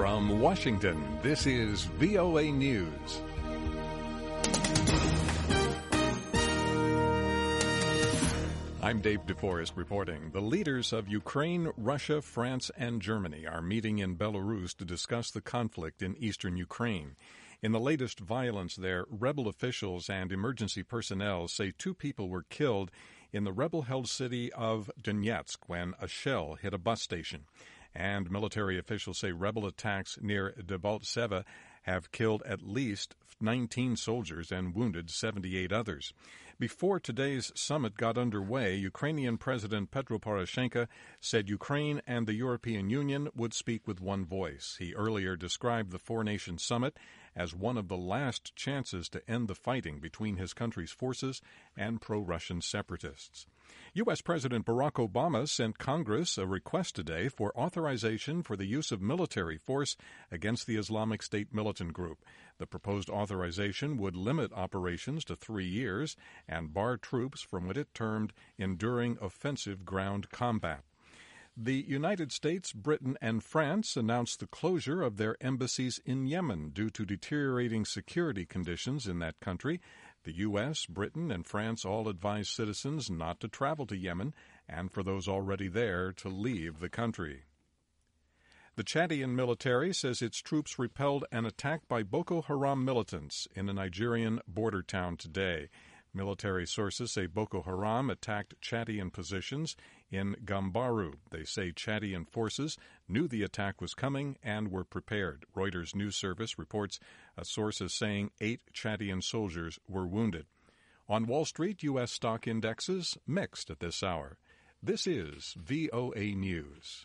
From Washington, this is VOA News. I'm Dave DeForest reporting. The leaders of Ukraine, Russia, France, and Germany are meeting in Belarus to discuss the conflict in eastern Ukraine. In the latest violence there, rebel officials and emergency personnel say 2 people were killed in the rebel-held city of Donetsk when a shell hit a bus station. And military officials say rebel attacks near Debaltseve have killed at least 19 soldiers and wounded 78 others. Before today's summit got underway, Ukrainian President Petro Poroshenko said Ukraine and the European Union would speak with one voice. He earlier described the four-nation summit as one of the last chances to end the fighting between his country's forces and pro-Russian separatists. U.S. President Barack Obama sent Congress a request today for authorization for the use of military force against the Islamic State militant group. The proposed authorization would limit operations to 3 years and bar troops from what it termed enduring offensive ground combat. The United States, Britain, and France announced the closure of their embassies in Yemen due to deteriorating security conditions in that country. The U.S., Britain, and France all advised citizens not to travel to Yemen and for those already there to leave the country. The Chadian military says its troops repelled an attack by Boko Haram militants in a Nigerian border town today. Military sources say Boko Haram attacked Chadian positions in Gambaru. They say Chadian forces knew the attack was coming and were prepared. Reuters news service reports a source is saying 8 Chadian soldiers were wounded. On Wall Street, U.S. stock indexes mixed at this hour. This is VOA News.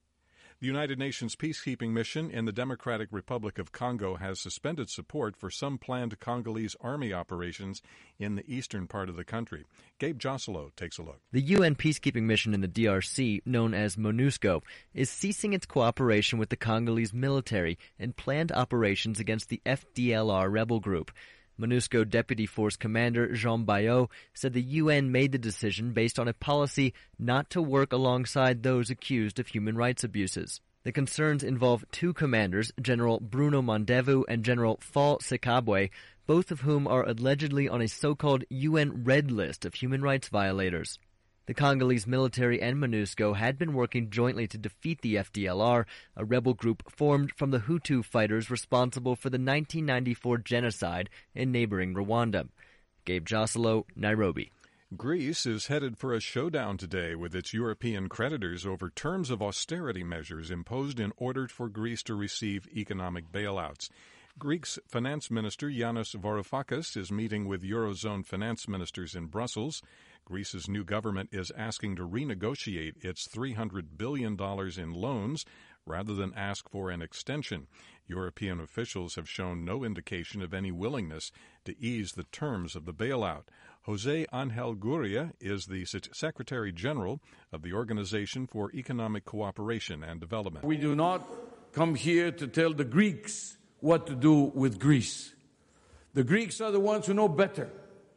The United Nations peacekeeping mission in the Democratic Republic of Congo has suspended support for some planned Congolese army operations in the eastern part of the country. Gabe Joselo takes a look. The UN peacekeeping mission in the DRC, known as MONUSCO, is ceasing its cooperation with the Congolese military in planned operations against the FDLR rebel group. MONUSCO Deputy Force Commander Jean Bayot said the UN made the decision based on a policy not to work alongside those accused of human rights abuses. The concerns involve 2 commanders, General Bruno Mondevu and General Fall Sekabwe, both of whom are allegedly on a so-called UN Red List of human rights violators. The Congolese military and MONUSCO had been working jointly to defeat the FDLR, a rebel group formed from the Hutu fighters responsible for the 1994 genocide in neighboring Rwanda. Gabe Joselo, Nairobi. Greece is headed for a showdown today with its European creditors over terms of austerity measures imposed in order for Greece to receive economic bailouts. Greece's finance minister Yanis Varoufakis is meeting with Eurozone finance ministers in Brussels. Greece's new government is asking to renegotiate its $300 billion in loans rather than ask for an extension. European officials have shown no indication of any willingness to ease the terms of the bailout. Jose Angel Gurria is the Secretary General of the Organization for Economic Cooperation and Development. We do not come here to tell the Greeks what to do with Greece. The Greeks are the ones who know better.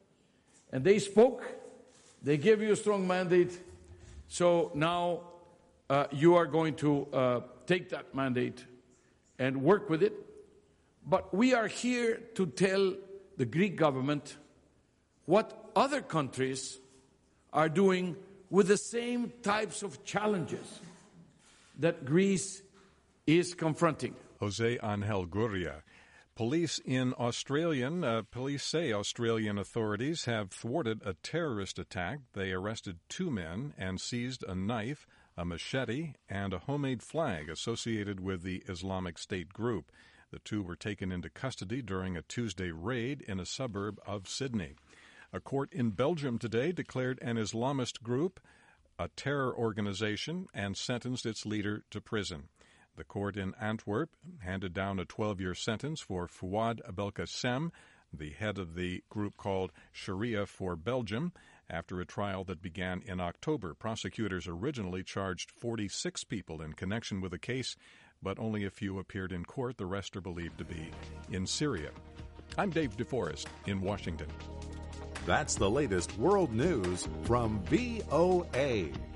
And they spoke. They gave you a strong mandate, so now you are going to take that mandate and work with it. But we are here to tell the Greek government what other countries are doing with the same types of challenges that Greece is confronting. Jose Angel Gurria. Police say Australian authorities have thwarted a terrorist attack. They arrested 2 men and seized a knife, a machete, and a homemade flag associated with the Islamic State group. The 2 were taken into custody during a Tuesday raid in a suburb of Sydney. A court in Belgium today declared an Islamist group a terror organization and sentenced its leader to prison. The court in Antwerp handed down a 12-year sentence for Fouad Belkacem, the head of the group called Sharia for Belgium, after a trial that began in October. Prosecutors originally charged 46 people in connection with the case, but only a few appeared in court. The rest are believed to be in Syria. I'm Dave DeForest in Washington. That's the latest world news from VOA.